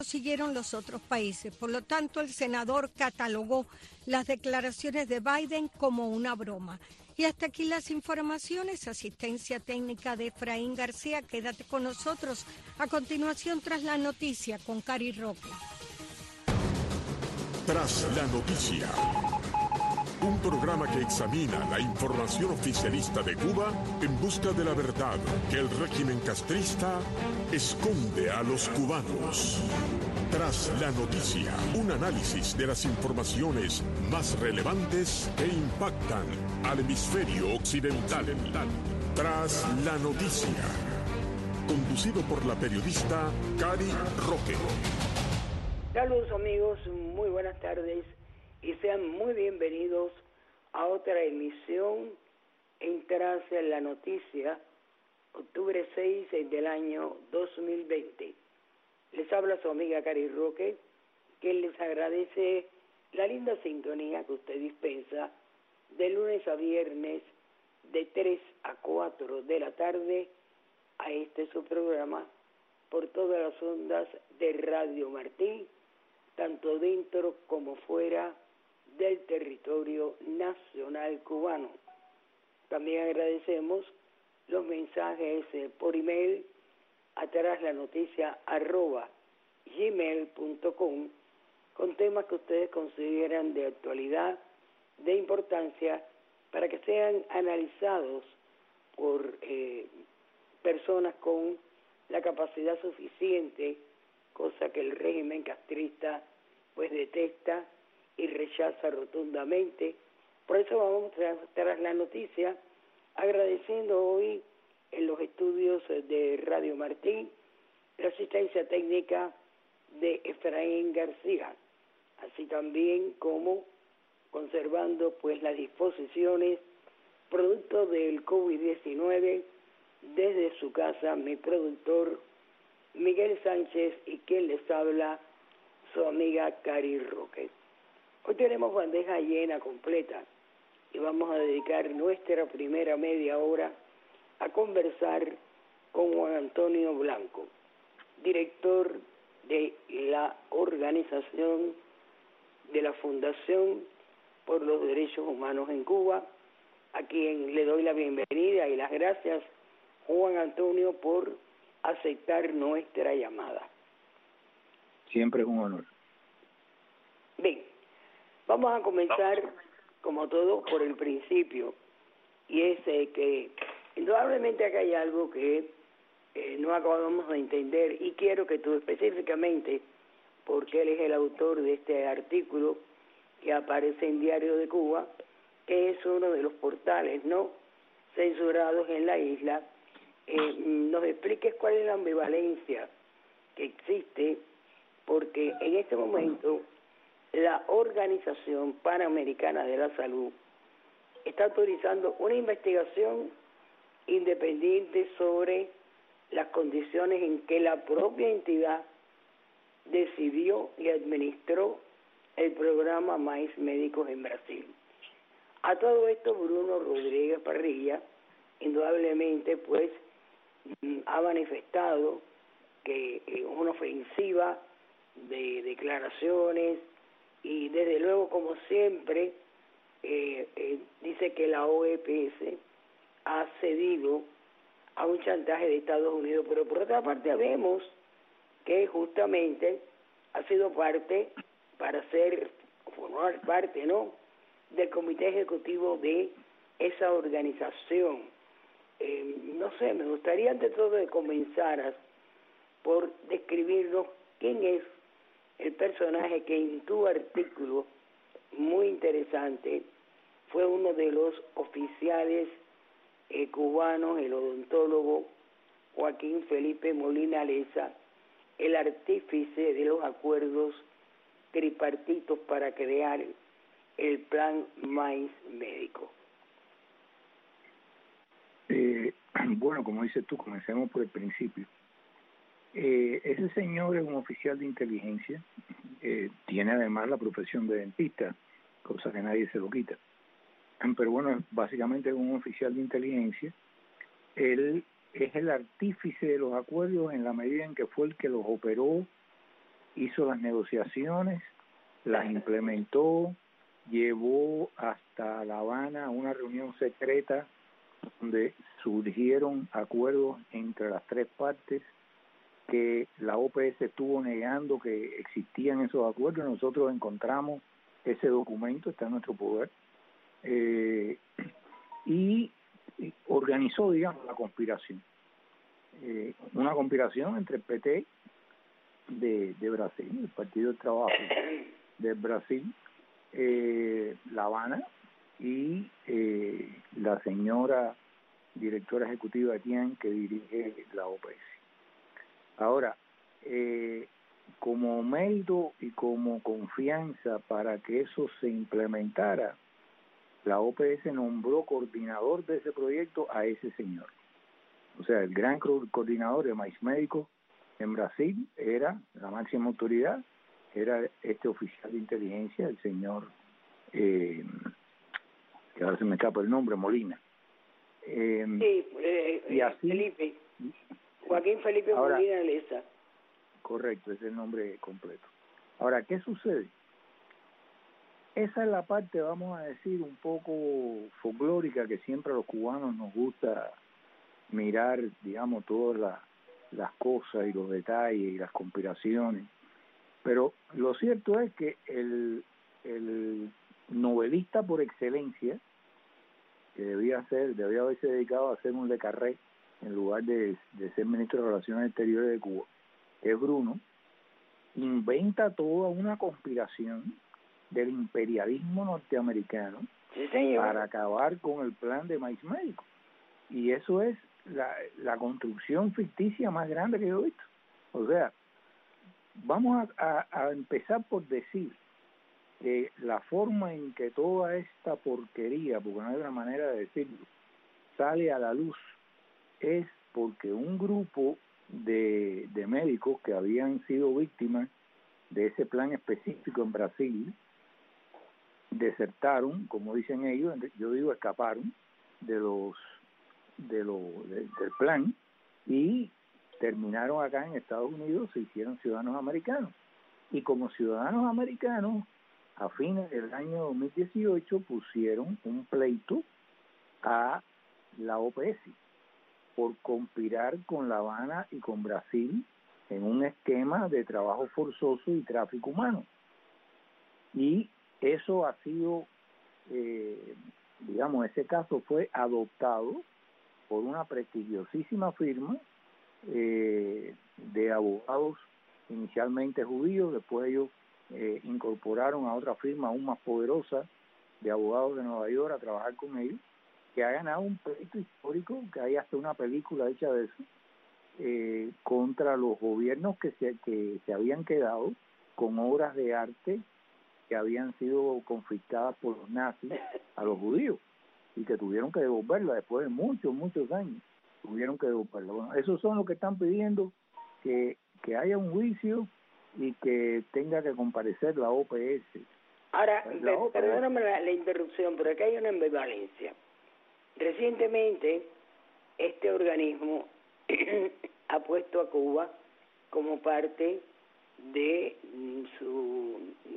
siguieron los otros países. Por lo tanto, el senador catalogó las declaraciones de Biden como una broma. Y hasta aquí las informaciones. Asistencia técnica de Efraín García. Quédate con nosotros. A continuación, Tras la Noticia con Cari Roque. Tras la Noticia. Un programa que examina la información oficialista de Cuba en busca de la verdad que el régimen castrista esconde a los cubanos. Tras la Noticia, un análisis de las informaciones más relevantes que impactan al hemisferio occidental. Tras la Noticia, conducido por la periodista Cari Roque. Saludos amigos, muy buenas tardes y sean muy bienvenidos a otra emisión en Tras la Noticia, octubre 6 del año 2020. Les habla su amiga Cari Roque, que les agradece la linda sintonía que usted dispensa de lunes a viernes de 3 a 4 de la tarde a su programa por todas las ondas de Radio Martí, tanto dentro como fuera del territorio nacional cubano. También agradecemos los mensajes por email a traslanoticia@gmail.com con temas que ustedes consideran de actualidad, de importancia, para que sean analizados por personas con la capacidad suficiente, cosa que el régimen castrista pues detesta y rechaza rotundamente. Por eso vamos tras la noticia, agradeciendo hoy en los estudios de Radio Martí la asistencia técnica de Efraín García, así también como conservando pues las disposiciones producto del COVID-19 desde su casa mi productor Miguel Sánchez y quien les habla su amiga Cari Roque. Hoy tenemos bandeja llena completa y vamos a dedicar nuestra primera media hora a conversar con Juan Antonio Blanco, director de la organización de la Fundación por los Derechos Humanos en Cuba, a quien le doy la bienvenida y las gracias, Juan Antonio, por aceptar nuestra llamada. Siempre es un honor. Bien, vamos a comenzar, como todo, por el principio, y es que indudablemente acá hay algo que no acabamos de entender, y quiero que tú específicamente, porque él es el autor de este artículo que aparece en Diario de Cuba, que es uno de los portales no censurados en la isla, nos expliques cuál es la ambivalencia que existe, porque en este momento la Organización Panamericana de la Salud está autorizando una investigación independiente sobre las condiciones en que la propia entidad decidió y administró el programa Mais Médicos en Brasil. A todo esto, Bruno Rodríguez Parrilla, indudablemente, pues, ha manifestado que una ofensiva de declaraciones y, desde luego, como siempre, dice que la OEPS ha cedido a un chantaje de Estados Unidos, pero por otra parte vemos que justamente ha sido parte para formar parte, ¿no?, del comité ejecutivo de esa organización. No sé, me gustaría ante todo que comenzaras por describirnos quién es el personaje que en tu artículo, muy interesante, fue uno de los oficiales cubanos, el odontólogo Joaquín Felipe Molina Leza, el artífice de los acuerdos tripartitos para crear el plan Mais Médico. Bueno, como dices tú, comencemos por el principio. Ese señor es un oficial de inteligencia, tiene además la profesión de dentista, cosa que nadie se lo quita. Pero bueno, básicamente es un oficial de inteligencia. Él es el artífice de los acuerdos en la medida en que fue el que los operó hizo las negociaciones, las implementó, llevó hasta La Habana una reunión secreta donde surgieron acuerdos entre las tres partes que la OPS estuvo negando que existían esos acuerdos. Nosotros encontramos ese documento, está en nuestro poder, y organizó, digamos, la conspiración. Una conspiración entre el PT de Brasil, el Partido del Trabajo de Brasil, La Habana, y la señora directora ejecutiva de TIAN, que dirige la OPS. Ahora, como mérito y como confianza para que eso se implementara, la OPS nombró coordinador de ese proyecto a ese señor. O sea, el gran coordinador de Maíz Médico en Brasil era la máxima autoridad, era este oficial de inteligencia, el señor, que ahora se me escapa el nombre, Molina. Y así, Felipe. Joaquín Felipe ahora, Molina Leza. Correcto, ese es el nombre completo. Ahora, ¿qué sucede? Esa es la parte, vamos a decir, un poco folclórica que siempre a los cubanos nos gusta mirar, digamos, todas las cosas y los detalles y las conspiraciones. Pero lo cierto es que el novelista por excelencia, que debía haberse dedicado a hacer un Le Carré en lugar de ser ministro de Relaciones Exteriores de Cuba, es Bruno, inventa toda una conspiración del imperialismo norteamericano, sí, señor, para acabar con el plan de Maíz Médico. Y eso es la construcción ficticia más grande que yo he visto. O sea, vamos a empezar por decir que la forma en que toda esta porquería, porque no hay otra manera de decirlo, sale a la luz, es porque un grupo de médicos que habían sido víctimas de ese plan específico en Brasil desertaron, como dicen ellos, yo digo escaparon del plan y terminaron acá en Estados Unidos, se hicieron ciudadanos americanos. Y como ciudadanos americanos, a fines del año 2018 pusieron un pleito a la OPS por conspirar con La Habana y con Brasil en un esquema de trabajo forzoso y tráfico humano. Y eso ha sido, digamos, ese caso fue adoptado por una prestigiosísima firma de abogados inicialmente judíos, después ellos incorporaron a otra firma aún más poderosa de abogados de Nueva York a trabajar con ellos, que ha ganado un pleito histórico, que hay hasta una película hecha de eso, contra los gobiernos que se habían quedado con obras de arte que habían sido confiscadas por los nazis a los judíos y que tuvieron que devolverla después de muchos años, tuvieron que devolverla. Bueno, esos son los que están pidiendo que haya un juicio y que tenga que comparecer la OPS. Ahora, perdóname la interrupción, pero acá hay una ambivalencia. Recientemente, este organismo ha puesto a Cuba como parte de su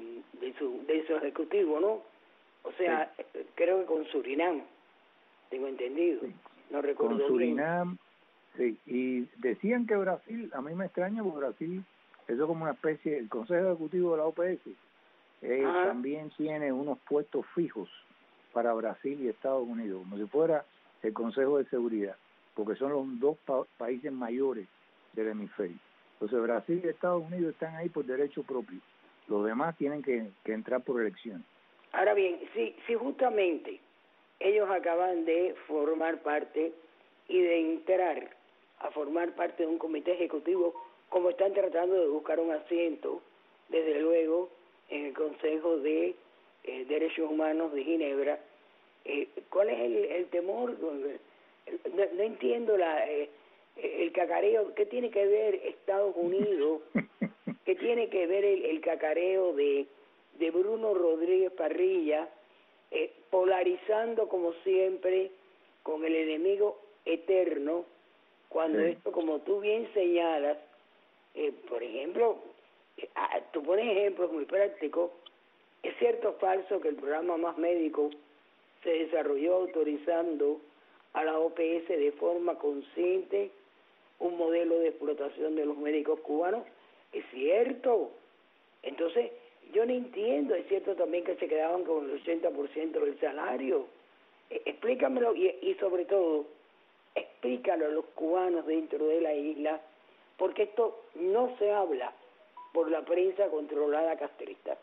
ejecutivo, ¿no? O sea, sí, creo que con Surinam, tengo entendido. Sí. No recuerdo con Surinam, bien. Sí, y decían que Brasil, a mí me extraña porque Brasil, eso es como una especie, el Consejo Ejecutivo de la OPS, también tiene unos puestos fijos para Brasil y Estados Unidos, como si fuera el Consejo de Seguridad, porque son los dos países mayores del hemisferio. Entonces Brasil y Estados Unidos están ahí por derecho propio, los demás tienen que entrar por elección. Ahora bien, si justamente ellos acaban de formar parte y de entrar a formar parte de un comité ejecutivo, como están tratando de buscar un asiento, desde luego, en el Consejo de Derechos Humanos de Ginebra, ¿cuál es el temor? No entiendo el cacareo. ¿Qué tiene que ver Estados Unidos? ¿Qué tiene que ver el cacareo de Bruno Rodríguez Parrilla, polarizando como siempre con el enemigo eterno, cuando esto, como tú bien señalas, por ejemplo, Tú pones ejemplos muy prácticos. ¿Es cierto o falso que el programa Más Médico se desarrolló autorizando a la OPS de forma consciente un modelo de explotación de los médicos cubanos? Es cierto. Entonces, yo no entiendo. Es cierto también que se quedaban con el 80% del salario. Explícamelo y sobre todo, explícalo a los cubanos dentro de la isla, porque esto no se habla por la prensa controlada castrista.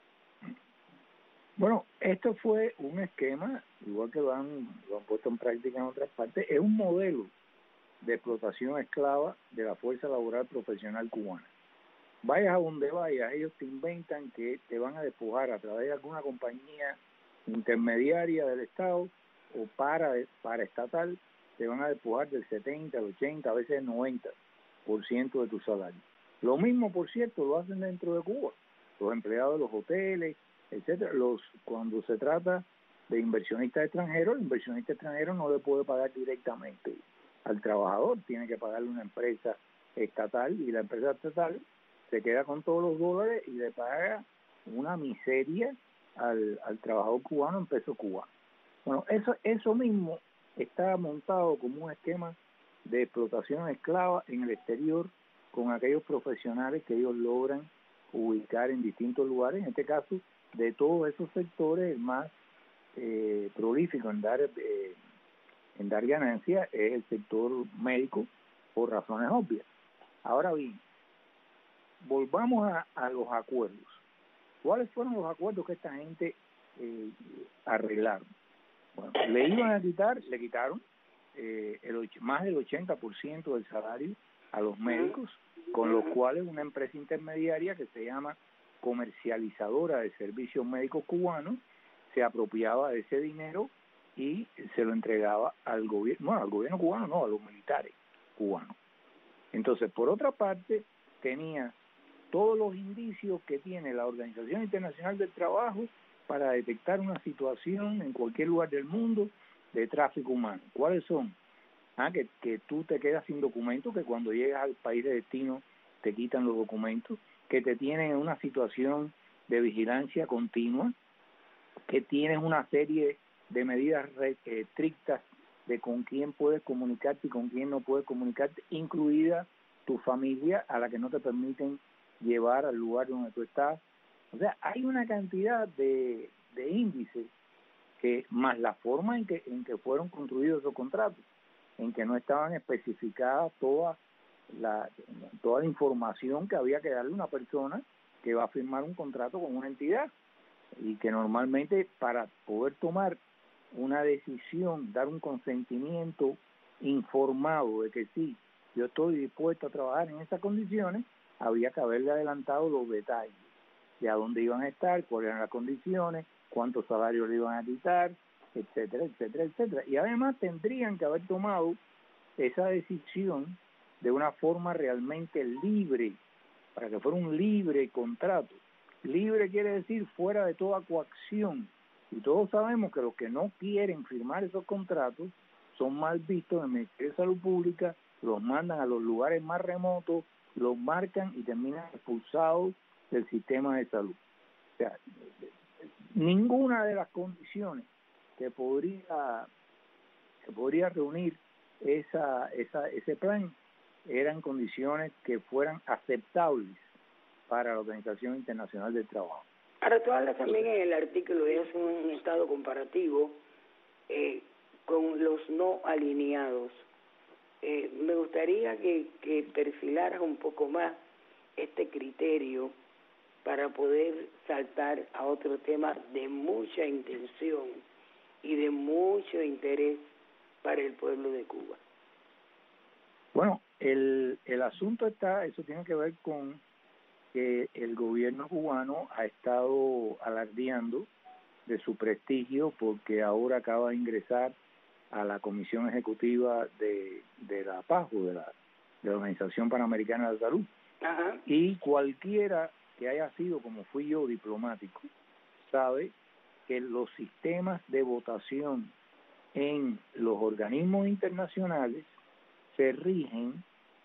Bueno, esto fue un esquema, igual que lo han puesto en práctica en otras partes, es un modelo de explotación esclava de la fuerza laboral profesional cubana. Vayas a donde vayas, ellos te inventan que te van a despojar a través de alguna compañía intermediaria del Estado o paraestatal, te van a despojar del 70, el 80, a veces el 90% de tu salario. Lo mismo, por cierto, lo hacen dentro de Cuba. Los empleados de los hoteles, etcétera. Cuando se trata de inversionistas extranjeros, el inversionista extranjero no le puede pagar directamente al trabajador, tiene que pagarle una empresa estatal, y la empresa estatal se queda con todos los dólares y le paga una miseria al trabajador cubano en peso cubano. Bueno, eso mismo está montado como un esquema de explotación esclava en el exterior con aquellos profesionales que ellos logran ubicar en distintos lugares, en este caso de todos esos sectores el más prolífico en dar ganancias es el sector médico, por razones obvias. Ahora bien, volvamos a los acuerdos. ¿Cuáles fueron los acuerdos que esta gente arreglaron? Bueno, le quitaron más del 80% del salario a los médicos, con los cuales una empresa intermediaria que se llama Comercializadora de Servicios Médicos Cubanos se apropiaba de ese dinero y se lo entregaba al gobierno, al gobierno cubano no, a los militares cubanos. Entonces, por otra parte, tenía todos los indicios que tiene la Organización Internacional del Trabajo para detectar una situación en cualquier lugar del mundo de tráfico humano. ¿Cuáles son? Que tú te quedas sin documentos, que cuando llegas al país de destino te quitan los documentos, que te tienen en una situación de vigilancia continua, que tienes una serie de medidas estrictas de con quién puedes comunicarte y con quién no puedes comunicarte, incluida tu familia, a la que no te permiten llevar al lugar donde tú estás. O sea, hay una cantidad de índices que, más la forma en que fueron construidos esos contratos, en que no estaban especificadas toda la información que había que darle a una persona que va a firmar un contrato con una entidad, y que normalmente para poder tomar una decisión, dar un consentimiento informado de que sí, yo estoy dispuesto a trabajar en esas condiciones, había que haberle adelantado los detalles de a dónde iban a estar, cuáles eran las condiciones, cuántos salarios le iban a quitar, etcétera, etcétera, etcétera. Y además tendrían que haber tomado esa decisión de una forma realmente libre, para que fuera un libre contrato. Libre quiere decir fuera de toda coacción. Y todos sabemos que los que no quieren firmar esos contratos son mal vistos en el Ministerio de Salud Pública, los mandan a los lugares más remotos, los marcan y terminan expulsados del sistema de salud. O sea, ninguna de las condiciones que podría reunir ese plan eran condiciones que fueran aceptables para la Organización Internacional del Trabajo. Ahora, tú hablas también en el artículo y haces un estado comparativo con los no alineados. Me gustaría que perfilaras un poco más este criterio para poder saltar a otro tema de mucha intención y de mucho interés para el pueblo de Cuba. Bueno, el asunto eso tiene que ver con que el gobierno cubano ha estado alardeando de su prestigio porque ahora acaba de ingresar a la Comisión Ejecutiva de la PAJU, de la Organización Panamericana de la Salud. Ajá. Y cualquiera que haya sido, como fui yo, diplomático, sabe que los sistemas de votación en los organismos internacionales se rigen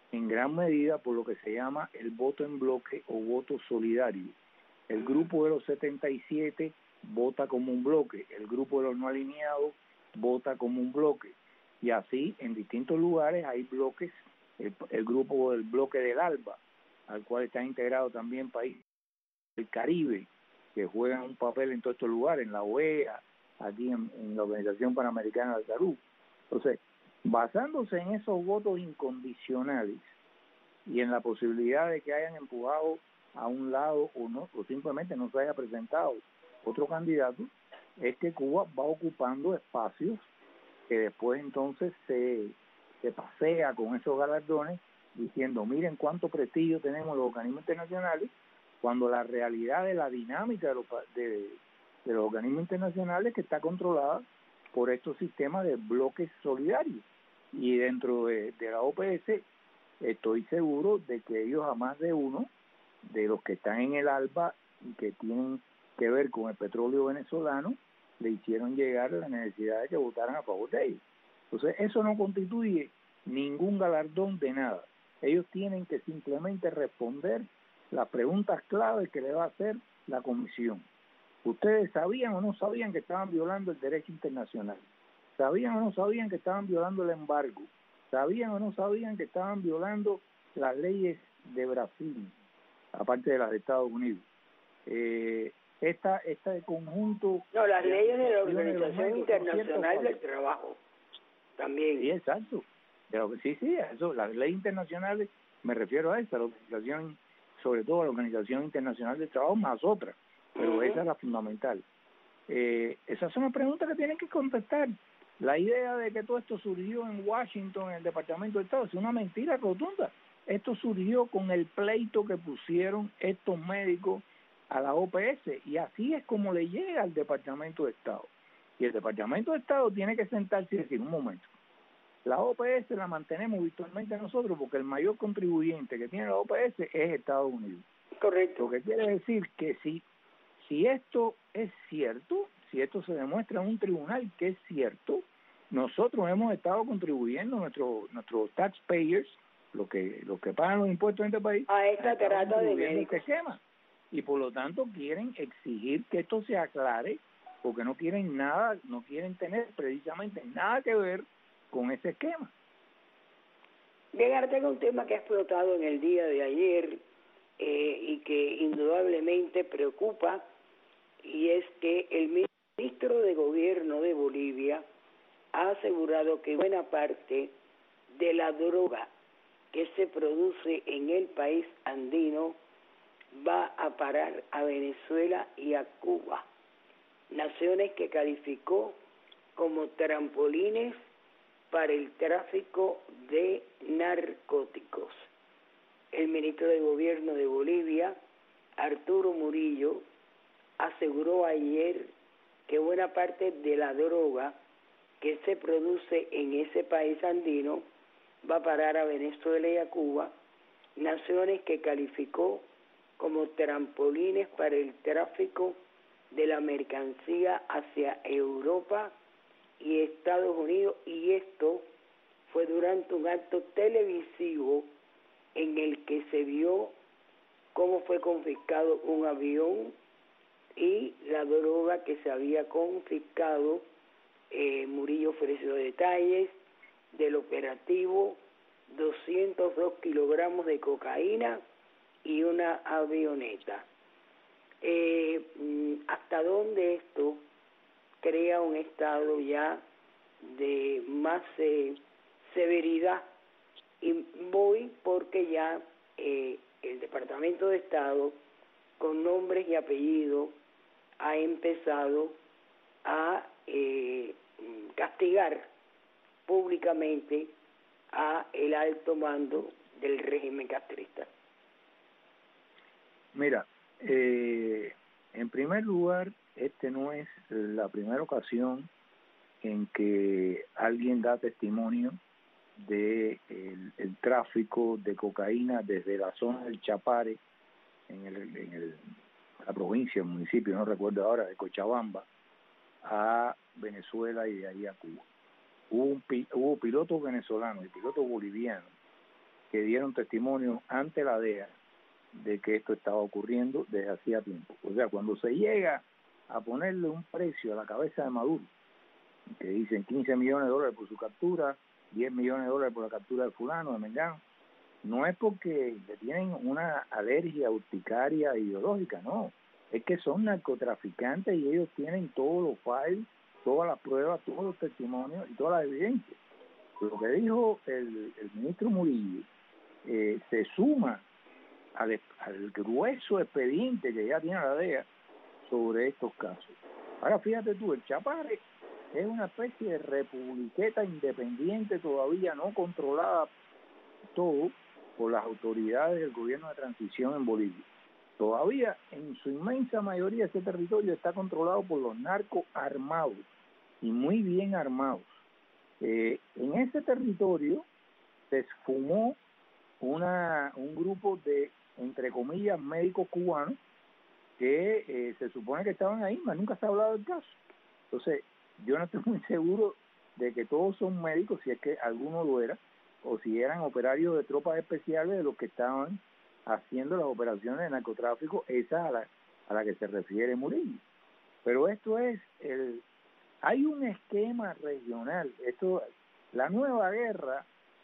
en gran medida por lo que se llama el voto en bloque o voto solidario. El grupo de los 77 vota como un bloque, el grupo de los no alineados vota como un bloque, y así en distintos lugares hay bloques, el grupo del bloque del ALBA, al cual está integrado también países del Caribe, que juegan un papel en todos estos lugares, en la OEA, aquí en la Organización Panamericana de Salud. Entonces, basándose en esos votos incondicionales y en la posibilidad de que hayan empujado a un lado o no, o simplemente no se haya presentado otro candidato, es que Cuba va ocupando espacios que después entonces se pasea con esos galardones diciendo, miren cuánto prestigio tenemos los organismos internacionales, cuando la realidad de la dinámica de los organismos internacionales que está controlada por estos sistemas de bloques solidarios. Y dentro de la OPS estoy seguro de que ellos, a más de uno de los que están en el ALBA y que tienen que ver con el petróleo venezolano, le hicieron llegar la necesidad de que votaran a favor de ellos. Entonces eso no constituye ningún galardón de nada. Ellos tienen que simplemente responder las preguntas claves que le va a hacer la comisión. ¿Ustedes sabían o no sabían que estaban violando el derecho internacional? ¿Sabían o no sabían que estaban violando el embargo? ¿Sabían o no sabían que estaban violando las leyes de Brasil, aparte de las de Estados Unidos? Este conjunto... No, las leyes de la Organización Internacional del Trabajo, también. Sí, exacto. Pero sí, eso, las leyes internacionales, me refiero a esta, la organización, sobre todo la Organización Internacional del Trabajo, más otra, pero esa es la fundamental. Esas son las preguntas que tienen que contestar. La idea de que todo esto surgió en Washington, en el Departamento de Estado, es una mentira rotunda. Esto surgió con el pleito que pusieron estos médicos a la OPS, y así es como le llega al Departamento de Estado. Y el Departamento de Estado tiene que sentarse y decir, un momento, la OPS la mantenemos virtualmente nosotros porque el mayor contribuyente que tiene la OPS es Estados Unidos. Correcto. Lo que quiere decir que si esto es cierto, si esto se demuestra en un tribunal que es cierto, nosotros hemos estado contribuyendo, nuestros taxpayers, los que pagan los impuestos en este país, a esta trata de médicos. Este esquema. Y por lo tanto quieren exigir que esto se aclare, porque no quieren nada, no quieren tener precisamente nada que ver con ese esquema. Bien, ahora tengo un tema que ha explotado en el día de ayer y que indudablemente preocupa, y es que el ministro de Gobierno de Bolivia ha asegurado que buena parte de la droga que se produce en el país andino va a parar a Venezuela y a Cuba, naciones que calificó como trampolines para el tráfico de narcóticos. El ministro de Gobierno de Bolivia, Arturo Murillo, aseguró ayer que buena parte de la droga que se produce en ese país andino va a parar a Venezuela y a Cuba, naciones que calificó como trampolines para el tráfico de la mercancía hacia Europa y Estados Unidos, y esto fue durante un acto televisivo en el que se vio cómo fue confiscado un avión y la droga que se había confiscado. Murillo ofreció detalles del operativo: 202 kilogramos de cocaína y una avioneta. ¿Hasta dónde esto crea un estado ya de más severidad? Y voy porque ya el Departamento de Estado, con nombres y apellidos, ha empezado a castigar públicamente a el alto mando del régimen castrista. Mira, en primer lugar, este no es la primera ocasión en que alguien da testimonio de el tráfico de cocaína desde la zona del Chapare, en la provincia, el municipio, no recuerdo ahora, de Cochabamba, a Venezuela y de ahí a Cuba. Hubo pilotos venezolanos y pilotos bolivianos que dieron testimonio ante la DEA de que esto estaba ocurriendo desde hacía tiempo. O sea, cuando se llega a ponerle un precio a la cabeza de Maduro, que dicen 15 millones de dólares por su captura, 10 millones de dólares por la captura de fulano, de mengano, no es porque le tienen una alergia urticaria ideológica, no. Es que son narcotraficantes y ellos tienen todos los files, todas las pruebas, todos los testimonios y todas las evidencias. Lo que dijo el ministro Murillo se suma al grueso expediente que ya tiene la DEA sobre estos casos. Ahora fíjate tú, el Chapare es una especie de republiqueta independiente todavía no controlada todo por las autoridades del gobierno de transición en Bolivia. Todavía en su inmensa mayoría ese territorio está controlado por los narcos armados y muy bien armados. En ese territorio se esfumó un grupo de, entre comillas, médicos cubanos que se supone que estaban ahí, pero nunca se ha hablado del caso. Entonces, yo no estoy muy seguro de que todos son médicos, si es que alguno lo era, o si eran operarios de tropas especiales de los que estaban haciendo las operaciones de narcotráfico, esa a la que se refiere Murillo. Pero esto es hay un esquema regional. La nueva guerra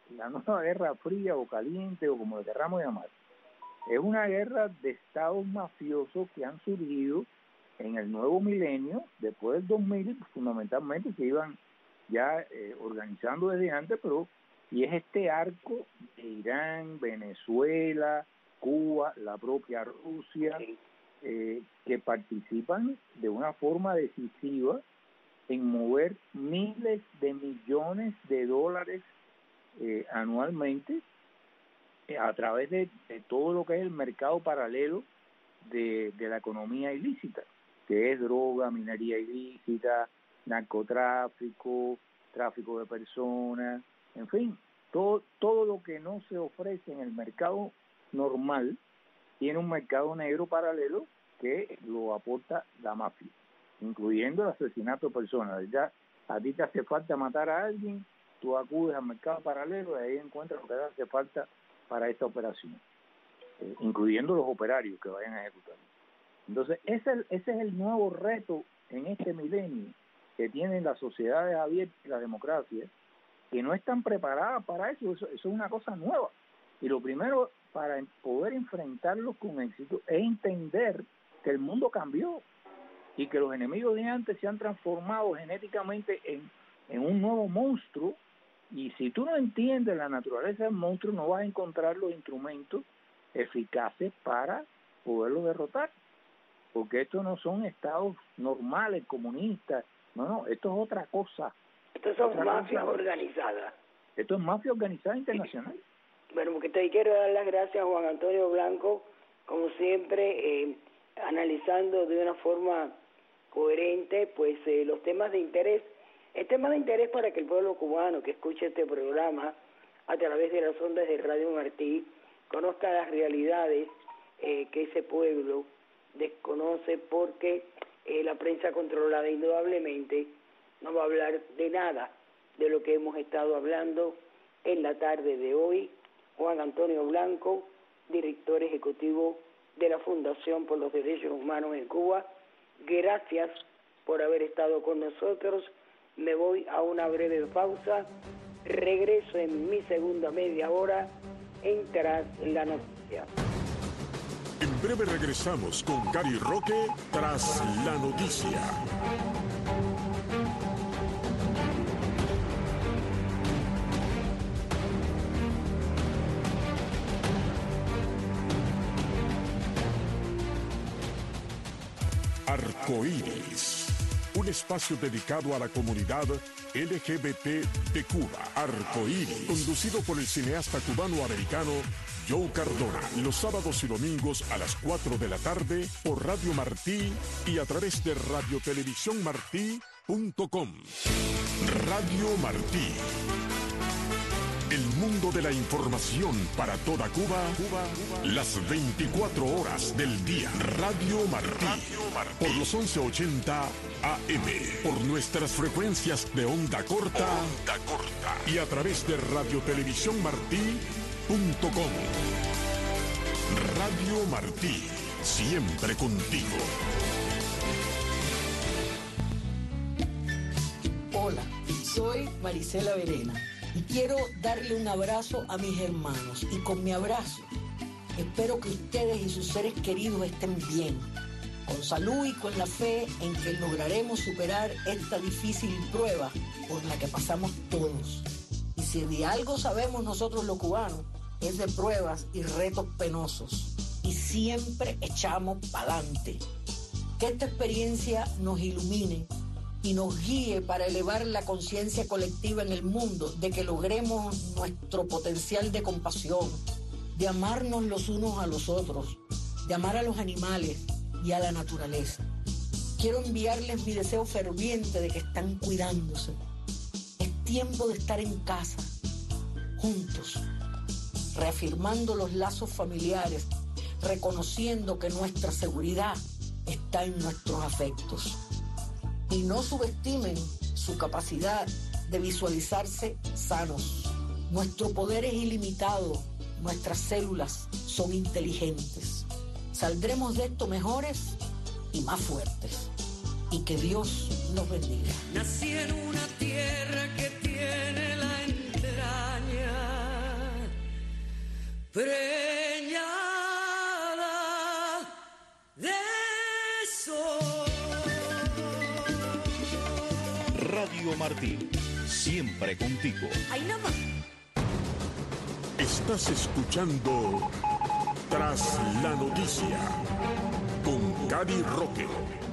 fría o caliente o como le queramos llamar, es una guerra de estados mafiosos que han surgido en el nuevo milenio, después del 2000, fundamentalmente se iban ya organizando desde antes, y es este arco de Irán, Venezuela, Cuba, la propia Rusia, que participan de una forma decisiva en mover miles de millones de dólares anualmente a través de todo lo que es el mercado paralelo de la economía ilícita, que es droga, minería ilícita, narcotráfico, tráfico de personas, en fin, todo lo que no se ofrece en el mercado normal tiene un mercado negro paralelo que lo aporta la mafia, incluyendo el asesinato de personas. Ya a ti te hace falta matar a alguien, tú acudes al mercado paralelo y ahí encuentras lo que te hace falta para esta operación, incluyendo los operarios que vayan a ejecutar. Entonces, ese es el nuevo reto en este milenio que tienen las sociedades abiertas y las democracias, que no están preparadas para eso. Eso es una cosa nueva. Y lo primero, para poder enfrentarlo con éxito, es entender que el mundo cambió y que los enemigos de antes se han transformado genéticamente en un nuevo monstruo, y si tú no entiendes la naturaleza del monstruo, no vas a encontrar los instrumentos eficaces para poderlo derrotar, porque estos no son estados normales, comunistas, no, esto es otra cosa. Estos son mafias organizadas. Esto es mafia organizada internacional. Bueno, porque te quiero dar las gracias a Juan Antonio Blanco, como siempre, analizando de una forma coherente pues los temas de interés. El tema de interés para que el pueblo cubano que escuche este programa a través de las ondas de Radio Martí conozca las realidades que ese pueblo desconoce, porque la prensa controlada indudablemente no va a hablar de nada de lo que hemos estado hablando en la tarde de hoy. Juan Antonio Blanco, director ejecutivo de la Fundación por los Derechos Humanos en Cuba, gracias por haber estado con nosotros. Me voy a una breve pausa, regreso en mi segunda media hora en Tras la Noticia. En breve regresamos con Cari Roque Tras la Noticia. Arcoíris, un espacio dedicado a la comunidad LGBT de Cuba. Arcoíris, conducido por el cineasta cubano-americano Joe Cardona, los sábados y domingos a las 4 de la tarde por Radio Martí y a través de radiotelevisionmartí.com. Radio Martí. El mundo de la información para toda Cuba, las 24 horas del día. Radio Martí, por los 1180 AM, por nuestras frecuencias de onda corta y a través de radiotelevisionmartí.com. Radio Martí, siempre contigo. Hola, soy Marisela Verena y quiero darle un abrazo a mis hermanos. Y con mi abrazo espero que ustedes y sus seres queridos estén bien, con salud y con la fe en que lograremos superar esta difícil prueba por la que pasamos todos. Y si de algo sabemos nosotros los cubanos, es de pruebas y retos penosos. Y siempre echamos pa'lante. Que esta experiencia nos ilumine y nos guíe para elevar la conciencia colectiva en el mundo, de que logremos nuestro potencial de compasión, de amarnos los unos a los otros, de amar a los animales y a la naturaleza. Quiero enviarles mi deseo ferviente de que están cuidándose. Es tiempo de estar en casa, juntos, reafirmando los lazos familiares, reconociendo que nuestra seguridad está en nuestros afectos. Y no subestimen su capacidad de visualizarse sanos. Nuestro poder es ilimitado, nuestras células son inteligentes. Saldremos de esto mejores y más fuertes. Y que Dios nos bendiga. Nací en una tierra que tiene la entraña preñada de sol. Radio Martí, siempre contigo. Ahí nomás. Estás escuchando Tras la Noticia con Gaby Roque.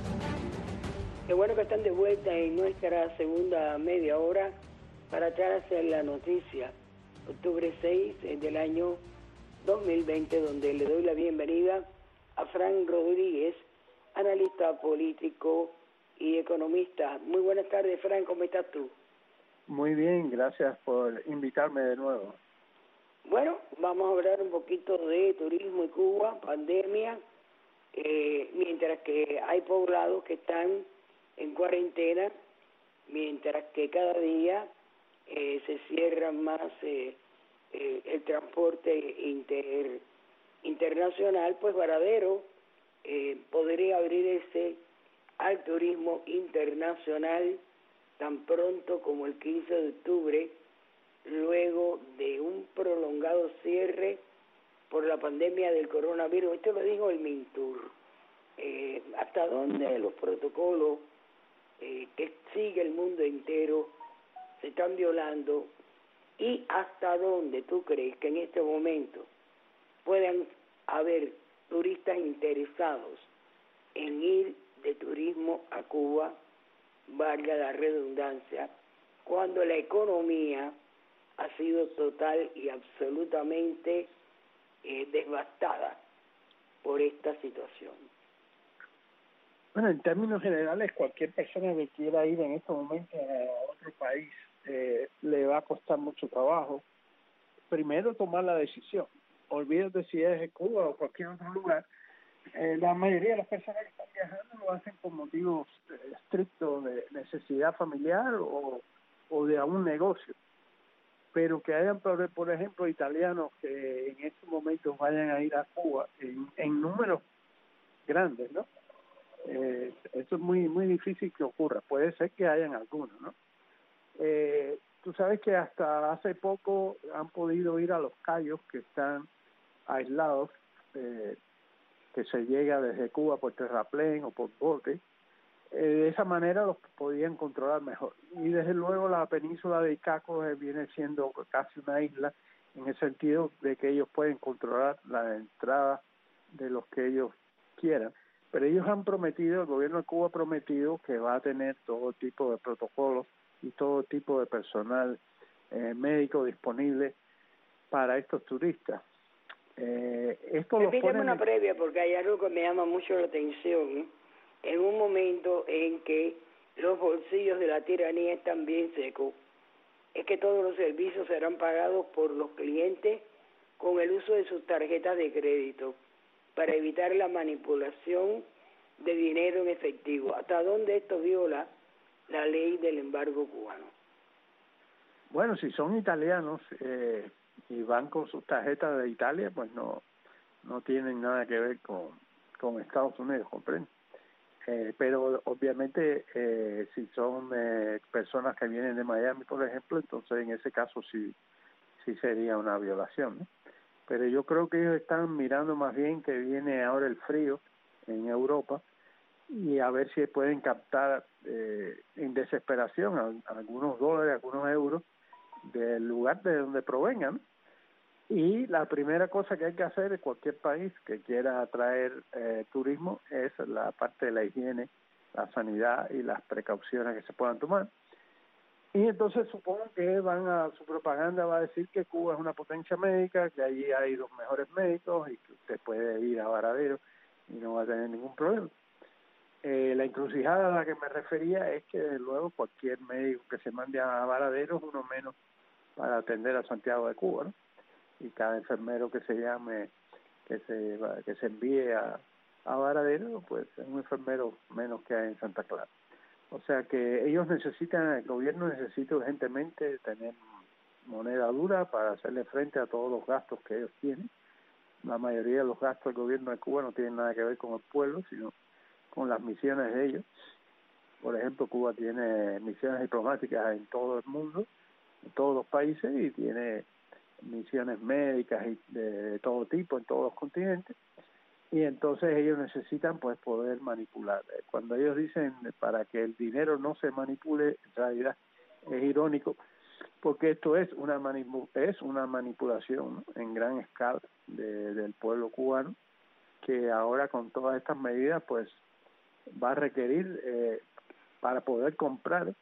Qué bueno que están de vuelta en nuestra segunda media hora para Tras la Noticia, octubre 6 del año 2020, donde le doy la bienvenida a Frank Rodríguez, analista político y economista. Muy buenas tardes, Frank, ¿cómo estás tú? Muy bien, gracias por invitarme de nuevo. Bueno, vamos a hablar un poquito de turismo y Cuba, pandemia, mientras que hay poblados que están en cuarentena, mientras que cada día se cierra más el transporte internacional, pues Varadero podría abrirse al turismo internacional tan pronto como el 15 de octubre, luego de un prolongado cierre por la pandemia del coronavirus. Esto lo dijo el Mintur. ¿Hasta dónde los protocolos que sigue el mundo entero se están violando? ¿Y hasta dónde tú crees que en este momento puedan haber turistas interesados en ir de turismo a Cuba, valga la redundancia, cuando la economía ha sido total y absolutamente devastada por esta situación? Bueno, en términos generales, cualquier persona que quiera ir en estos momentos a otro país le va a costar mucho trabajo. Primero, tomar la decisión. Olvídate si es Cuba o cualquier otro lugar. La mayoría de las personas que están viajando lo hacen por motivos estrictos de necesidad familiar o de algún negocio. Pero que hayan, por ejemplo, italianos que en estos momentos vayan a ir a Cuba en números grandes, ¿no? Esto es muy muy difícil que ocurra. Puede ser que hayan algunos, ¿no? Tú sabes que hasta hace poco han podido ir a Los Cayos, que están aislados, que se llega desde Cuba por terraplén o por bote. De esa manera los podían controlar mejor. Y desde luego la península de Icaco viene siendo casi una isla, en el sentido de que ellos pueden controlar la entrada de los que ellos quieran. Pero ellos han prometido, el gobierno de Cuba ha prometido que va a tener todo tipo de protocolos y todo tipo de personal médico disponible para estos turistas. Permíteme una previa, porque hay algo que me llama mucho la atención. En un momento en que los bolsillos de la tiranía están bien secos, es que todos los servicios serán pagados por los clientes con el uso de sus tarjetas de crédito para evitar la manipulación de dinero en efectivo. ¿Hasta dónde esto viola la ley del embargo cubano? Bueno, si son italianos, y van con sus tarjetas de Italia, pues no tienen nada que ver con Estados Unidos, ¿comprende? Pero obviamente si son personas que vienen de Miami, por ejemplo, entonces en ese caso sí sería una violación, ¿no? Pero yo creo que ellos están mirando más bien que viene ahora el frío en Europa y a ver si pueden captar en desesperación algunos dólares, algunos euros del lugar de donde provengan. Y la primera cosa que hay que hacer en cualquier país que quiera atraer turismo es la parte de la higiene, la sanidad y las precauciones que se puedan tomar. Y entonces supongo que su propaganda va a decir que Cuba es una potencia médica, que allí hay los mejores médicos y que usted puede ir a Varadero y no va a tener ningún problema. La encrucijada a la que me refería es que desde luego cualquier médico que se mande a Varadero es uno menos para atender a Santiago de Cuba, ¿no? Y cada enfermero que se llame, que se envíe a Varadero, pues es un enfermero menos que hay en Santa Clara. O sea que ellos el gobierno necesita urgentemente tener moneda dura para hacerle frente a todos los gastos que ellos tienen. La mayoría de los gastos del gobierno de Cuba no tienen nada que ver con el pueblo, sino con las misiones de ellos. Por ejemplo, Cuba tiene misiones diplomáticas en todo el mundo, en todos los países, y tiene misiones médicas y de todo tipo en todos los continentes, y entonces ellos necesitan pues poder manipular. Cuando ellos dicen para que el dinero no se manipule, en realidad es irónico, porque esto es una manipulación, ¿no?, en gran escala del pueblo cubano, que ahora con todas estas medidas pues va a requerir para poder comprar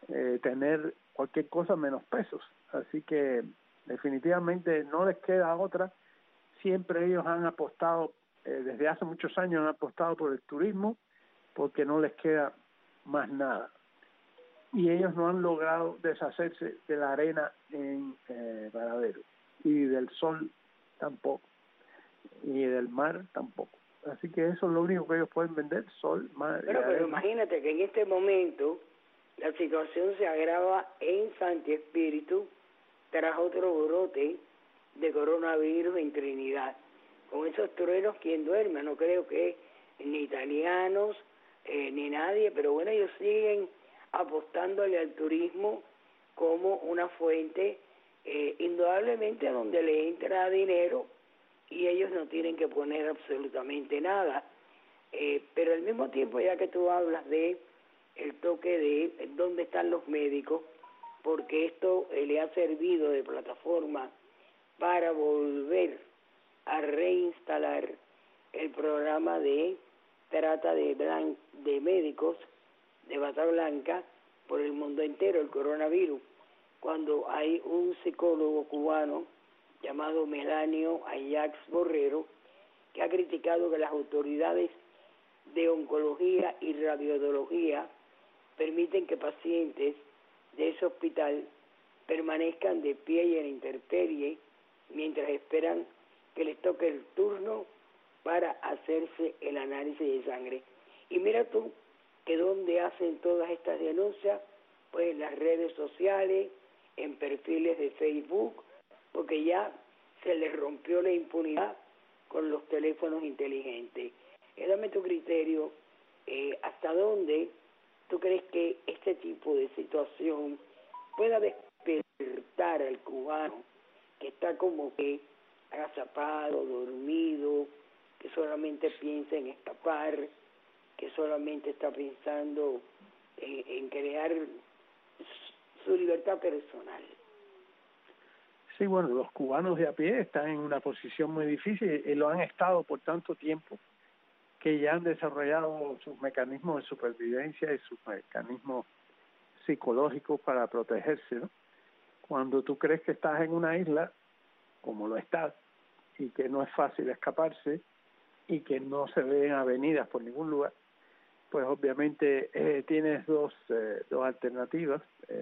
tener cualquier cosa menos pesos. Así que definitivamente no les queda otra. Siempre ellos han apostado, desde hace muchos años han apostado por el turismo, porque no les queda más nada. Y ellos no han logrado deshacerse de la arena en Varadero, y del sol tampoco, y del mar tampoco. Así que eso es lo único que ellos pueden vender, sol, mar y arena. Pero imagínate que en este momento la situación se agrava en Santi Espíritu tras otro brote de coronavirus en Trinidad. Con esos truenos, ¿quién duerme? No creo que ni italianos ni nadie, pero bueno, ellos siguen apostándole al turismo como una fuente indudablemente donde le entra dinero y ellos no tienen que poner absolutamente nada. Pero al mismo tiempo, ya que tú hablas de el toque de dónde están los médicos, porque esto le ha servido de plataforma para volver a reinstalar el programa de trata de médicos de bata blanca por el mundo entero, el coronavirus, cuando hay un psicólogo cubano llamado Melanio Ayax Borrero, que ha criticado que las autoridades de oncología y radiología permiten que pacientes de ese hospital permanezcan de pie y en intemperie mientras esperan que les toque el turno para hacerse el análisis de sangre. Y mira tú que donde hacen todas estas denuncias, pues en las redes sociales, en perfiles de Facebook, porque ya se les rompió la impunidad con los teléfonos inteligentes. Dame tu criterio, ¿hasta dónde tú crees que este tipo de situación pueda despertar al cubano que está como que agazapado, dormido, que solamente piensa en escapar, que solamente está pensando en crear su libertad personal? Sí, bueno, los cubanos de a pie están en una posición muy difícil y lo han estado por tanto tiempo que ya han desarrollado sus mecanismos de supervivencia y sus mecanismos psicológicos para protegerse, ¿no? Cuando tú crees que estás en una isla, como lo estás, y que no es fácil escaparse y que no se ven avenidas por ningún lugar, pues obviamente tienes dos alternativas: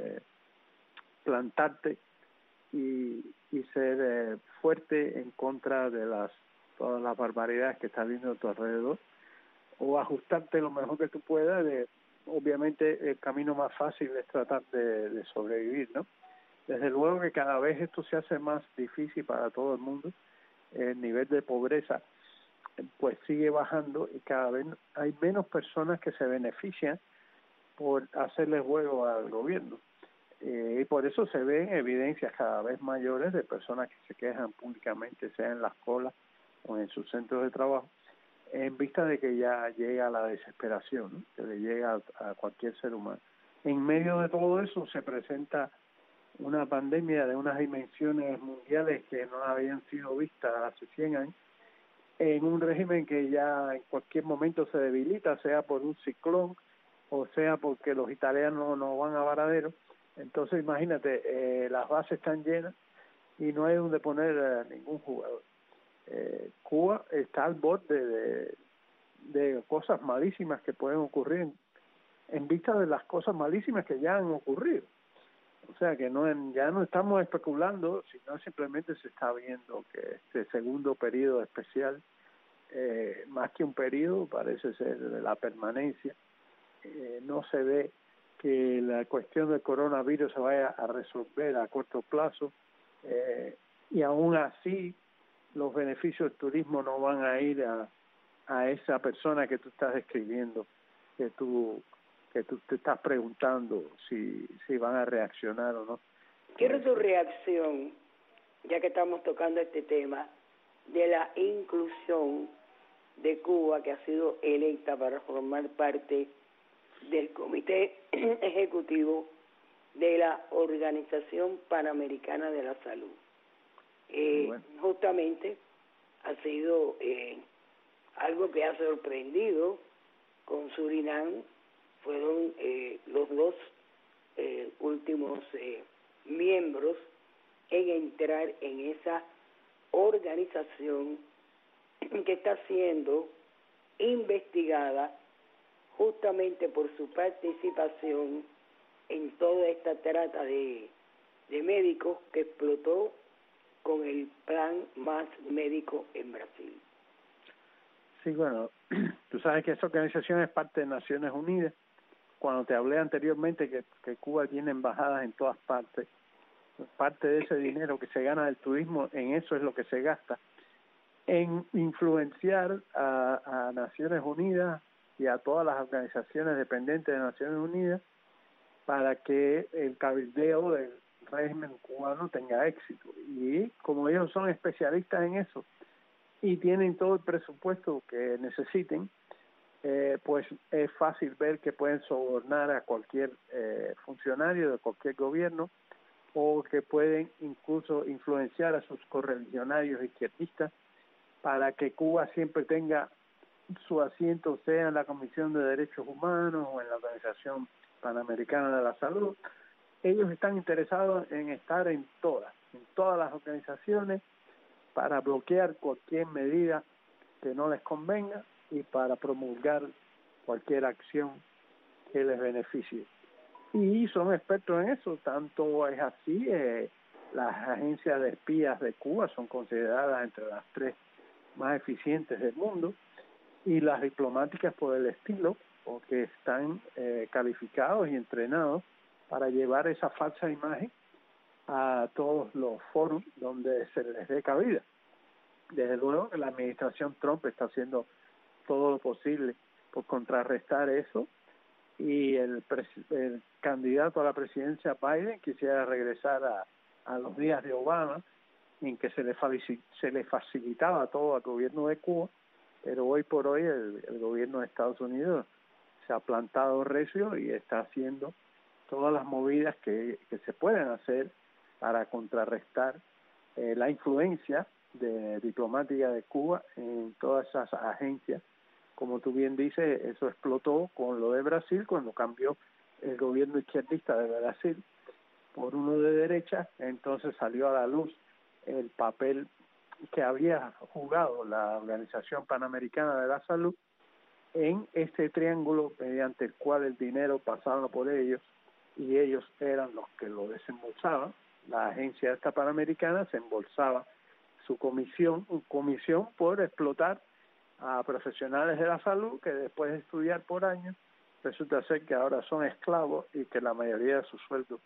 plantarte y ser fuerte en contra de todas las barbaridades que están viendo a tu alrededor, o ajustarte lo mejor que tú puedas. Obviamente el camino más fácil es tratar de sobrevivir, ¿no? Desde luego que cada vez esto se hace más difícil para todo el mundo. El nivel de pobreza pues sigue bajando y cada vez hay menos personas que se benefician por hacerle juego al gobierno. Y por eso se ven evidencias cada vez mayores de personas que se quejan públicamente, sea en las colas o en sus centros de trabajo, en vista de que ya llega la desesperación, ¿no?, que le llega a cualquier ser humano. En medio de todo eso se presenta una pandemia de unas dimensiones mundiales que no habían sido vistas hace 100 años, en un régimen que ya en cualquier momento se debilita, sea por un ciclón o sea porque los italianos no van a Varadero. Entonces imagínate, las bases están llenas y no hay donde poner ningún jugador. Cuba está al borde de cosas malísimas que pueden ocurrir en vista de las cosas malísimas que ya han ocurrido. O sea que ya no estamos especulando, sino simplemente se está viendo que este segundo periodo especial, más que un periodo, parece ser de la permanencia. No se ve que la cuestión del coronavirus se vaya a resolver a corto plazo, y aún así los beneficios del turismo no van a ir a esa persona que tú estás describiendo, que tú te estás preguntando si van a reaccionar o no. Quiero tu reacción, ya que estamos tocando este tema, de la inclusión de Cuba, que ha sido electa para formar parte del Comité Ejecutivo de la Organización Panamericana de la Salud. Bueno. Justamente ha sido algo que ha sorprendido con Surinam. Fueron los dos últimos miembros en entrar en esa organización que está siendo investigada justamente por su participación en toda esta trata de médicos que explotó con el plan Más Médico en Brasil. Sí, bueno, tú sabes que esa organización es parte de Naciones Unidas. Cuando te hablé anteriormente que Cuba tiene embajadas en todas partes, parte de ese dinero que se gana del turismo, en eso es lo que se gasta, en influenciar a Naciones Unidas y a todas las organizaciones dependientes de Naciones Unidas para que el cabildeo del régimen cubano tenga éxito. Y como ellos son especialistas en eso y tienen todo el presupuesto que necesiten, pues es fácil ver que pueden sobornar a cualquier funcionario de cualquier gobierno, o que pueden incluso influenciar a sus correligionarios izquierdistas para que Cuba siempre tenga su asiento, sea en la Comisión de Derechos Humanos o en la Organización Panamericana de la Salud. Ellos están interesados en estar en todas las organizaciones para bloquear cualquier medida que no les convenga y para promulgar cualquier acción que les beneficie. Y son expertos en eso, tanto es así, las agencias de espías de Cuba son consideradas entre las 3 más eficientes del mundo, y las diplomáticas por el estilo, porque están calificados y entrenados para llevar esa falsa imagen a todos los foros donde se les dé cabida. Desde luego que la administración Trump está haciendo todo lo posible por contrarrestar eso, y el candidato a la presidencia Biden quisiera regresar a los días de Obama, en que se le facilitaba todo al gobierno de Cuba, pero hoy por hoy el gobierno de Estados Unidos se ha plantado recio y está haciendo todas las movidas que se pueden hacer para contrarrestar la influencia diplomática de Cuba en todas esas agencias. Como tú bien dices, eso explotó con lo de Brasil, cuando cambió el gobierno izquierdista de Brasil por uno de derecha. Entonces salió a la luz el papel que había jugado la Organización Panamericana de la Salud en este triángulo mediante el cual el dinero pasaba por ellos y ellos eran los que lo desembolsaban. La agencia esta panamericana se embolsaba su comisión por explotar a profesionales de la salud que después de estudiar por años resulta ser que ahora son esclavos y que la mayoría de sus sueldos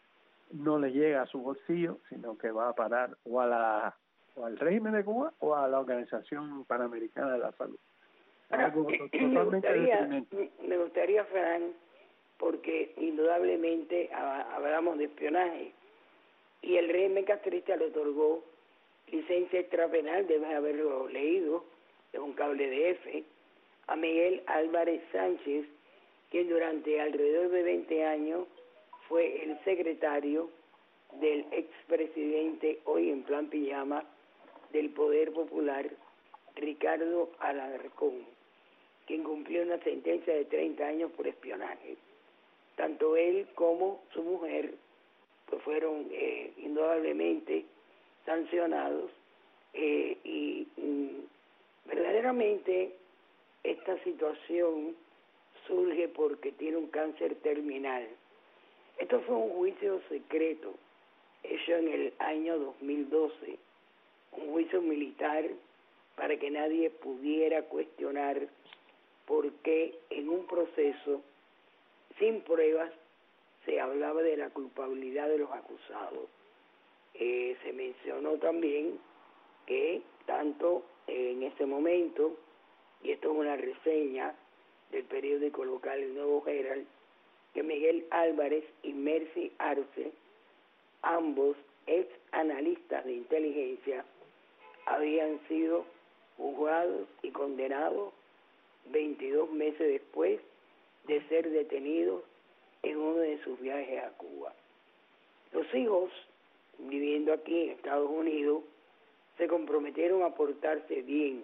no le llega a su bolsillo, sino que va a parar o al régimen de Cuba o a la Organización Panamericana de la Salud. Algo totalmente deprimente. Me gustaría, Fran, porque indudablemente hablamos de espionaje y el régimen castrista le otorgó licencia extrapenal, debes haberlo leído, de un cable de F, a Miguel Álvarez Sánchez, quien durante alrededor de 20 años fue el secretario del expresidente, hoy en plan pijama, del Poder Popular, Ricardo Alarcón, quien cumplió una sentencia de 30 años por espionaje. Tanto él como su mujer pues fueron indudablemente sancionados y verdaderamente esta situación surge porque tiene un cáncer terminal. Esto fue un juicio secreto hecho en el año 2012, un juicio militar para que nadie pudiera cuestionar por qué en un proceso sin pruebas se hablaba de la culpabilidad de los acusados. Se mencionó también que tanto en ese momento, y esto es una reseña del periódico local El Nuevo Herald, que Miguel Álvarez y Mercy Arce, ambos ex analistas de inteligencia, habían sido juzgados y condenados 22 meses después de ser detenidos en uno de sus viajes a Cuba. Los hijos, viviendo aquí en Estados Unidos, se comprometieron a portarse bien.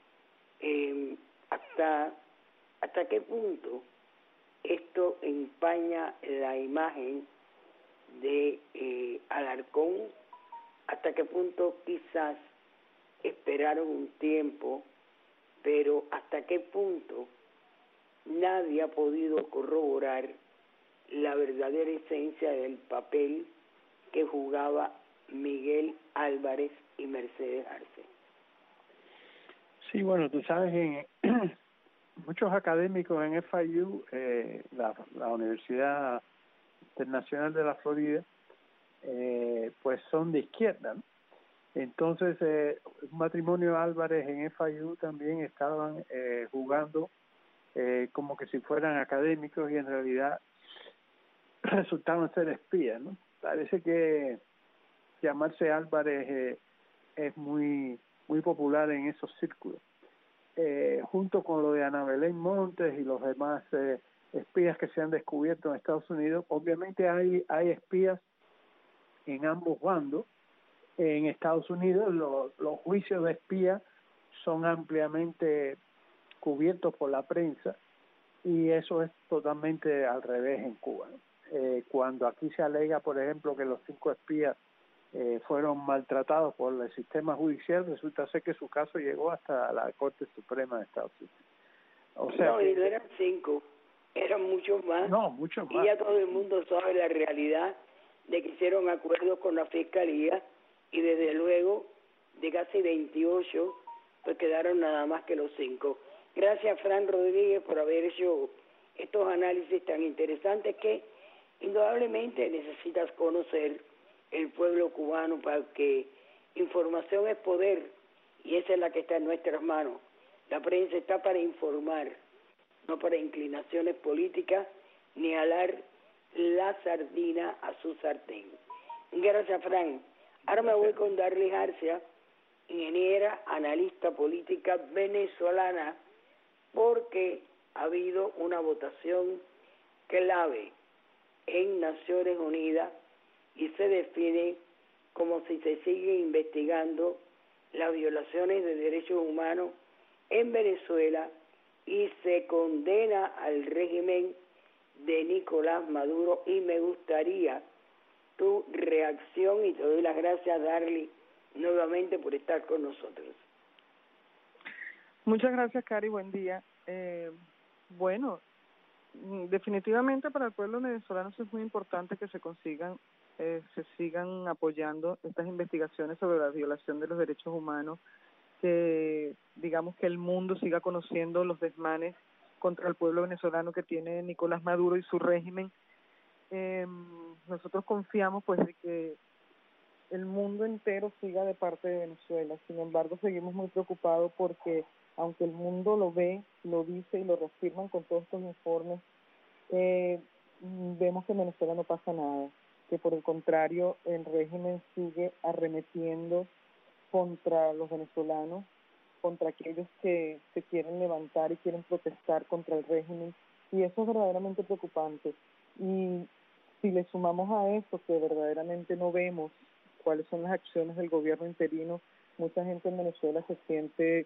¿Hasta qué punto esto empaña la imagen de Alarcón? ¿Hasta qué punto quizás esperaron un tiempo, pero hasta qué punto nadie ha podido corroborar la verdadera esencia del papel que jugaba Miguel Álvarez y Mercedes Arce? Sí, bueno, tú sabes, muchos académicos en FIU, la Universidad Internacional de la Florida, pues son de izquierda, ¿no? Entonces, un matrimonio Álvarez en FIU también estaban jugando como que si fueran académicos y en realidad resultaban ser espías, ¿no? Parece que llamarse Álvarez es muy popular en esos círculos. Junto con lo de Ana Belén Montes y los demás espías que se han descubierto en Estados Unidos, obviamente hay espías en ambos bandos. En Estados Unidos los juicios de espías son ampliamente cubiertos por la prensa y eso es totalmente al revés en Cuba, ¿no? Cuando aquí se alega, por ejemplo, que los 5 espías fueron maltratados por el sistema judicial, resulta ser que su caso llegó hasta la Corte Suprema de Estados Unidos. O sea no, y no eran 5, eran muchos más. No, muchos más. Y ya todo el mundo sabe la realidad de que hicieron acuerdos con la Fiscalía y desde luego de casi 28, pues quedaron nada más que los 5. Gracias, Fran Rodríguez, por haber hecho estos análisis tan interesantes que indudablemente necesitas conocer el pueblo cubano, para que información es poder y esa es la que está en nuestras manos. La prensa está para informar, no para inclinaciones políticas ni alar la sardina a su sartén. Gracias, Fran. Ahora me voy con Darly Arcia, ingeniera, analista política venezolana, porque ha habido una votación clave en Naciones Unidas y se define como si se sigue investigando las violaciones de derechos humanos en Venezuela y se condena al régimen de Nicolás Maduro. Y me gustaría tu reacción y te doy las gracias, Darly, nuevamente por estar con nosotros. Muchas gracias, Cari, buen día. Bueno, definitivamente para el pueblo venezolano es muy importante que se sigan apoyando estas investigaciones sobre la violación de los derechos humanos, que digamos que el mundo siga conociendo los desmanes contra el pueblo venezolano que tiene Nicolás Maduro y su régimen, nosotros confiamos pues de que el mundo entero siga de parte de Venezuela. Sin embargo, seguimos muy preocupados porque aunque el mundo lo ve, lo dice y lo reafirman con todos estos informes, vemos que en Venezuela no pasa nada, que por el contrario el régimen sigue arremetiendo contra los venezolanos, contra aquellos que se quieren levantar y quieren protestar contra el régimen, y eso es verdaderamente preocupante. Y si le sumamos a eso que verdaderamente no vemos cuáles son las acciones del gobierno interino, mucha gente en Venezuela se siente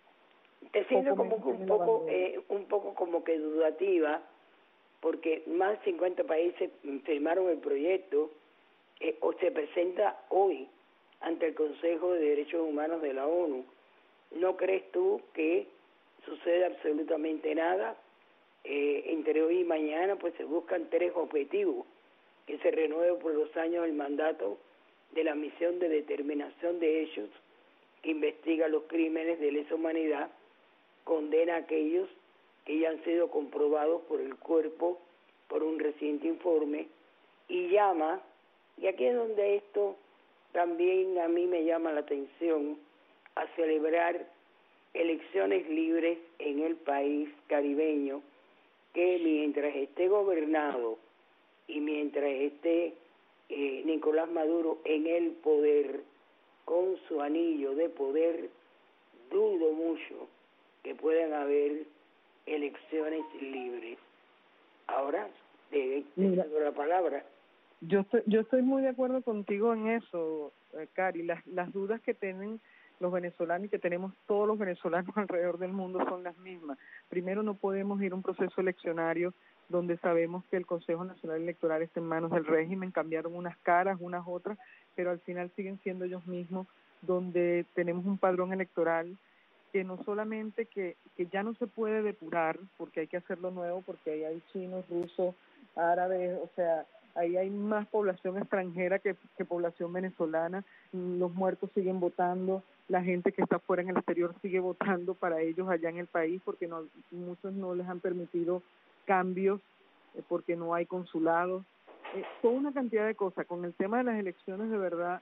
como un poco como que dudativa, porque más de 50 países firmaron el proyecto o se presenta hoy ante el Consejo de Derechos Humanos de la ONU. ¿No crees tú que sucede absolutamente nada? Entre hoy y mañana pues se buscan 3 objetivos: que se renueve por 2 años el mandato de la misión de determinación de hechos que investiga los crímenes de lesa humanidad, condena a aquellos que ya han sido comprobados por el cuerpo por un reciente informe, y llama, y aquí es donde esto también a mí me llama la atención, a celebrar elecciones libres en el país caribeño, que mientras esté gobernado y mientras esté Nicolás Maduro en el poder, con su anillo de poder, dudo mucho que puedan haber elecciones libres. Ahora, te cedo la palabra. Yo estoy muy de acuerdo contigo en eso, Cari. Las dudas que tienen los venezolanos y que tenemos todos los venezolanos alrededor del mundo son las mismas. Primero, no podemos ir a un proceso eleccionario donde sabemos que el Consejo Nacional Electoral está en manos del régimen, cambiaron unas caras, unas otras, pero al final siguen siendo ellos mismos, donde tenemos un padrón electoral que no solamente que ya no se puede depurar, porque hay que hacerlo nuevo, porque ahí hay chinos, rusos, árabes, o sea, ahí hay más población extranjera que población venezolana, los muertos siguen votando, la gente que está fuera en el exterior sigue votando para ellos allá en el país, porque muchos no les han permitido cambios, porque no hay consulados, toda una cantidad de cosas. Con el tema de las elecciones, de verdad,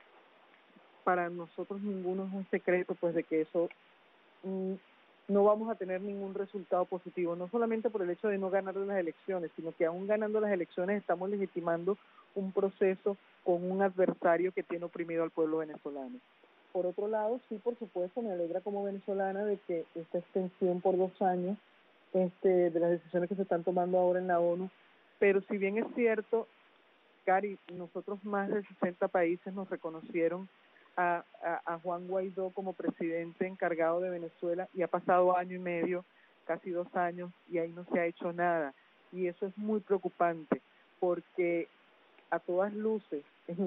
para nosotros ninguno es un secreto, pues de que eso no vamos a tener ningún resultado positivo, no solamente por el hecho de no ganar las elecciones, sino que aún ganando las elecciones estamos legitimando un proceso con un adversario que tiene oprimido al pueblo venezolano. Por otro lado, sí, por supuesto, me alegra como venezolana de que esta extensión por 2 años de las decisiones que se están tomando ahora en la ONU, pero si bien es cierto, Cari, nosotros más de 60 países nos reconocieron a Juan Guaidó como presidente encargado de Venezuela, y ha pasado 1 año y medio, casi 2 años, y ahí no se ha hecho nada, y eso es muy preocupante, porque a todas luces es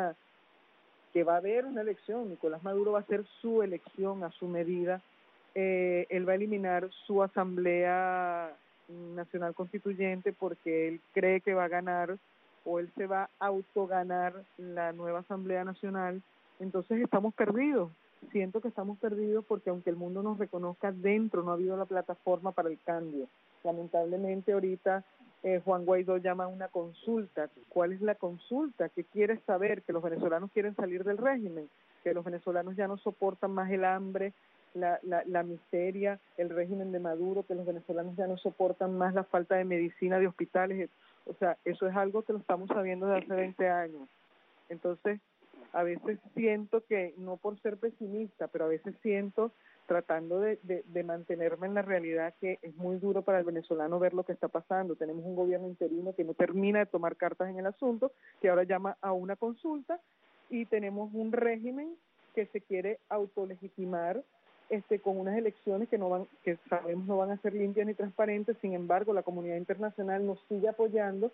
que va a haber una elección, Nicolás Maduro va a hacer su elección a su medida, él va a eliminar su Asamblea Nacional Constituyente porque él cree que va a ganar, o él se va a autoganar la nueva Asamblea Nacional. Entonces estamos perdidos, siento que estamos perdidos porque aunque el mundo nos reconozca, dentro no ha habido la plataforma para el cambio. Lamentablemente ahorita Juan Guaidó llama a una consulta. ¿Cuál es la consulta? ¿Qué quiere saber? Que los venezolanos quieren salir del régimen, que los venezolanos ya no soportan más el hambre, la miseria, el régimen de Maduro, que los venezolanos ya no soportan más la falta de medicina, de hospitales. O sea, eso es algo que lo estamos sabiendo desde hace 20 años. Entonces, a veces siento que, no por ser pesimista, pero a veces siento, tratando de mantenerme en la realidad, que es muy duro para el venezolano ver lo que está pasando. Tenemos un gobierno interino que no termina de tomar cartas en el asunto, que ahora llama a una consulta, y tenemos un régimen que se quiere autolegitimar con unas elecciones que sabemos no van a ser limpias ni transparentes. Sin embargo, la comunidad internacional nos sigue apoyando,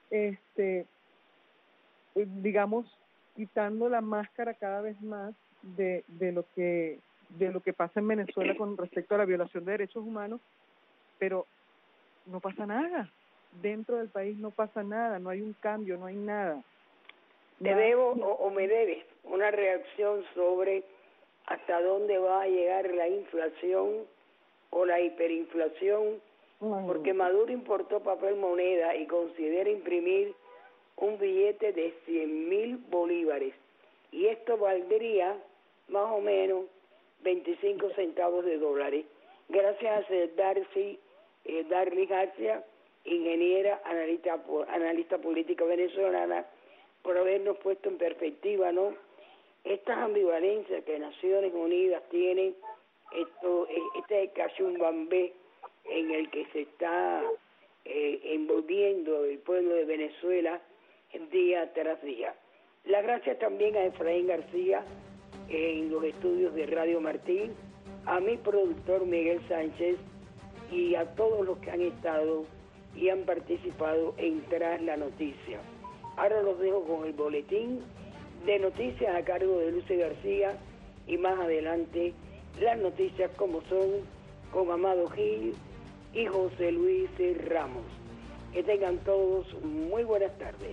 digamos, quitando la máscara cada vez más de lo que pasa en Venezuela con respecto a la violación de derechos humanos, pero no pasa nada. Dentro del país no pasa nada, no hay un cambio, no hay nada. Te debo o me debes una reacción sobre hasta dónde va a llegar la inflación o la hiperinflación porque Maduro importó papel moneda y considera imprimir un billete de 100,000 bolívares, y esto valdría más o menos 25 centavos de dólares. Gracias a Darly García, ingeniera, analista política venezolana, por habernos puesto en perspectiva, ¿no?, estas ambivalencias que Naciones Unidas tiene, este cachumbambé en el que se está envolviendo el pueblo de Venezuela día tras día. Las gracias también a Efraín García en los estudios de Radio Martín, a mi productor Miguel Sánchez y a todos los que han estado y han participado en Tras la Noticia. Ahora los dejo con el boletín de noticias a cargo de Lucy García y más adelante las noticias como son con Amado Gil y José Luis Ramos. Que tengan todos muy buenas tardes.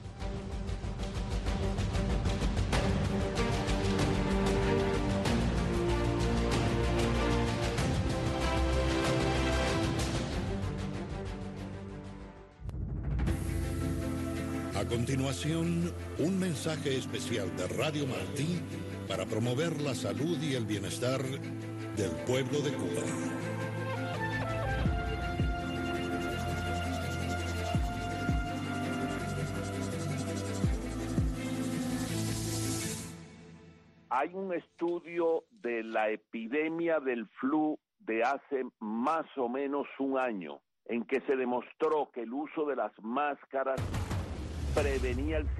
A continuación, un mensaje especial de Radio Martí para promover la salud y el bienestar del pueblo de Cuba. Hay un estudio de la epidemia del flu de hace más o menos un año en que se demostró que el uso de las máscaras prevenía el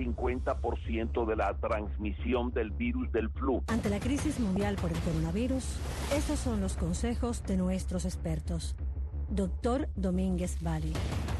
50% de la transmisión del virus del flu. Ante la crisis mundial por el coronavirus, estos son los consejos de nuestros expertos. Doctor Domínguez Valle.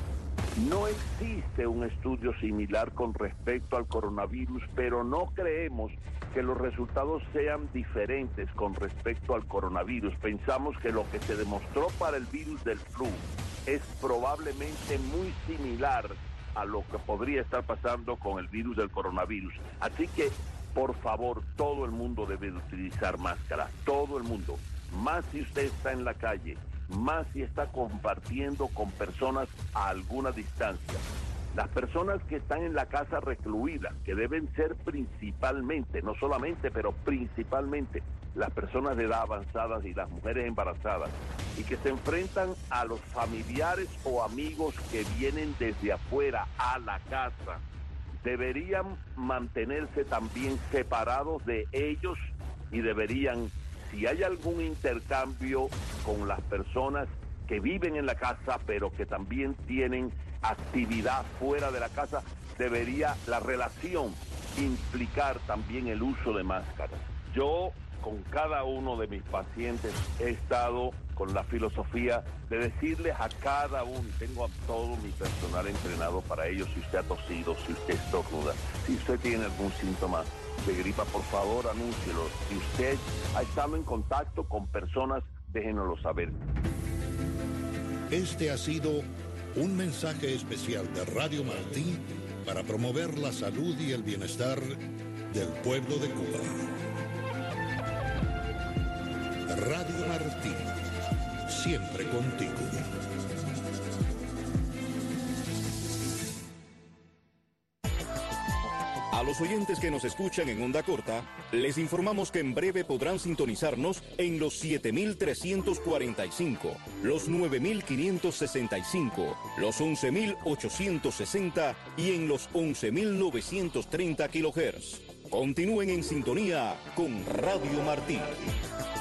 No existe un estudio similar con respecto al coronavirus, pero no creemos que los resultados sean diferentes con respecto al coronavirus. Pensamos que lo que se demostró para el virus del flu es probablemente muy similar a lo que podría estar pasando con el virus del coronavirus. Así que, por favor, todo el mundo debe de utilizar máscara, todo el mundo. Más si usted está en la calle, más si está compartiendo con personas a alguna distancia. Las personas que están en la casa recluidas, que deben ser principalmente, no solamente, pero principalmente, las personas de edad avanzada y las mujeres embarazadas, y que se enfrentan a los familiares o amigos que vienen desde afuera a la casa, deberían mantenerse también separados de ellos y deberían, si hay algún intercambio con las personas que viven en la casa, pero que también tienen actividad fuera de la casa, debería la relación implicar también el uso de máscaras. Yo, con cada uno de mis pacientes, he estado con la filosofía de decirles a cada uno, tengo a todo mi personal entrenado para ello, si usted ha tosido, si usted estornuda, si usted tiene algún síntoma de gripa, por favor, anúncielo. Si usted ha estado en contacto con personas, déjenoslo saber. Este ha sido un mensaje especial de Radio Martí para promover la salud y el bienestar del pueblo de Cuba. Radio Martí, siempre contigo. A los oyentes que nos escuchan en onda corta, les informamos que en breve podrán sintonizarnos en los 7.345, los 9.565, los 11.860 y en los 11.930 kHz. Continúen en sintonía con Radio Martí.